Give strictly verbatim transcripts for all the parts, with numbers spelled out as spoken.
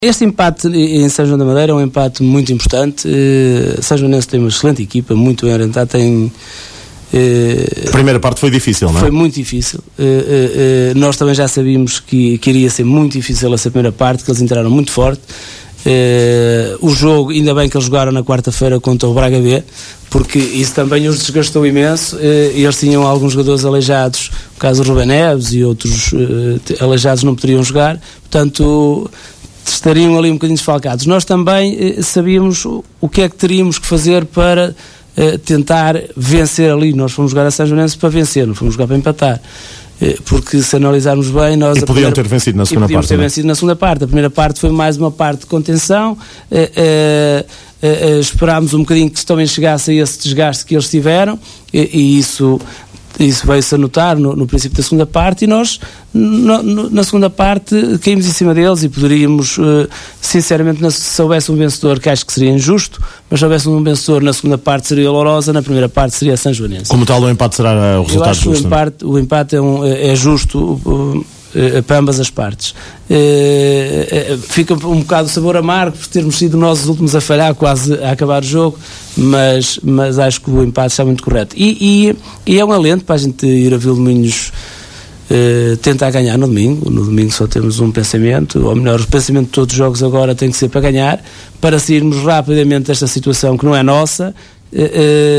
Este empate em São João da Madeira é um empate muito importante. Uh, São Joanense tem uma excelente equipa, muito bem orientada, tem... Uh, a primeira parte foi difícil, não é? Foi muito difícil. Uh, uh, uh, nós também já sabíamos que, que iria ser muito difícil essa primeira parte, que eles entraram muito forte. Uh, o jogo, ainda bem que eles jogaram na quarta-feira contra o Braga B, porque isso também os desgastou imenso. Uh, eles tinham alguns jogadores aleijados, no caso do Rubén Neves e outros uh, aleijados não poderiam jogar, portanto estariam ali um bocadinho desfalcados. Nós também uh, sabíamos o, o que é que teríamos que fazer para Uh, tentar vencer ali. Nós fomos jogar a São Joanense para vencer, não fomos jogar para empatar, uh, porque se analisarmos bem nós e podiam primeira, ter vencido na segunda parte ter vencido na segunda parte. A primeira parte foi mais uma parte de contenção, uh, uh, uh, uh, esperámos um bocadinho que também chegasse a esse desgaste que eles tiveram, e, e isso isso veio-se a notar no, no princípio da segunda parte, e nós no, no, na segunda parte caímos em cima deles e poderíamos, uh, sinceramente, se houvesse um vencedor, que acho que seria injusto, mas se houvesse um vencedor na segunda parte seria a Lourosa, na primeira parte seria a São Joanense. Como tal, o empate será o resultado justo? Eu acho que o empate, o empate é, um, é justo uh, uh, para ambas as partes. Uh, uh, fica um bocado o sabor amargo por termos sido nós os últimos a falhar, quase a acabar o jogo, mas, mas acho que o empate está muito correto. E, e, e é um alento para a gente ir a Vilmoinhos uh, tentar ganhar no domingo. No domingo só temos um pensamento, ou melhor, o pensamento de todos os jogos agora tem que ser para ganhar, para sairmos rapidamente desta situação que não é nossa, uh, uh,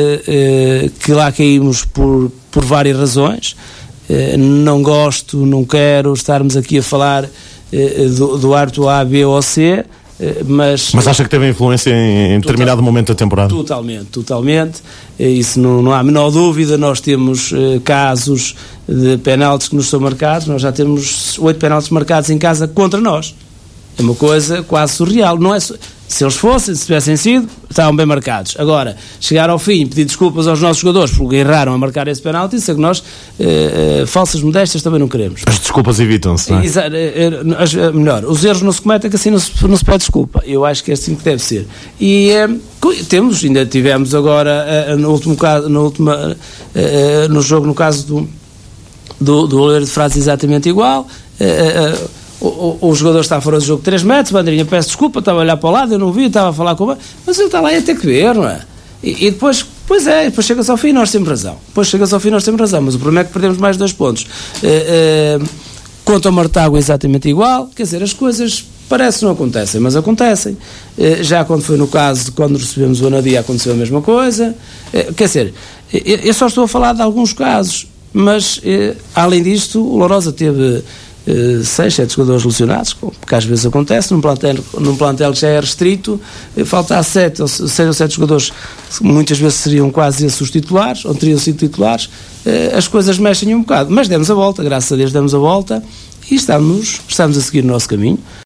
uh, que lá caímos por, por várias razões. Uh, não gosto, não quero estarmos aqui a falar uh, do, do árbitro A, B ou C, uh, mas... Mas acha que teve influência em, em determinado total, momento da temporada? Totalmente, totalmente. Uh, isso não, não há a menor dúvida. Nós temos uh, casos de penaltis que nos são marcados. Nós já temos oito penaltis marcados em casa contra nós. É uma coisa quase surreal. Não é su- se eles fossem, se tivessem sido, estavam bem marcados. Agora, chegar ao fim e pedir desculpas aos nossos jogadores porque erraram a marcar esse penalti, isso é que nós, uh, uh, falsas modéstias, também não queremos. As desculpas evitam-se, não é? Exa- uh, as, uh, melhor, os erros não se cometem, que assim não se, não se pede desculpa. Eu acho que é assim que deve ser. E uh, temos, ainda tivemos agora, uh, no último caso, no, último, uh, uh, no jogo, no caso do, do, do Oleiro de Frades, exatamente igual. Uh, uh, O, o, o jogador está fora do jogo de três metros, bandeirinha, peço desculpa, estava a olhar para o lado, eu não vi, estava a falar com o... Mas ele está lá e ia ter que ver, não é? E, e depois, pois é, depois chega-se ao fim e nós temos razão. Depois chega-se ao fim e nós temos razão, mas o problema é que perdemos mais dois pontos. Uh, uh, quanto ao Mortágua, exatamente igual, quer dizer, as coisas parece que não acontecem, mas acontecem. Uh, já quando foi no caso de quando recebemos o Anadia, aconteceu a mesma coisa. Uh, quer dizer, eu, eu só estou a falar de alguns casos, mas uh, além disto, o Lourosa teve... Uh, seis, sete jogadores lesionados, porque às vezes acontece num plantel, num plantel que já é restrito, uh, faltar sete ou seis ou sete jogadores que muitas vezes seriam quase esses os titulares, ou teriam sido titulares. Uh, as coisas mexem um bocado, mas demos a volta, graças a Deus demos a volta e estamos, estamos a seguir o nosso caminho.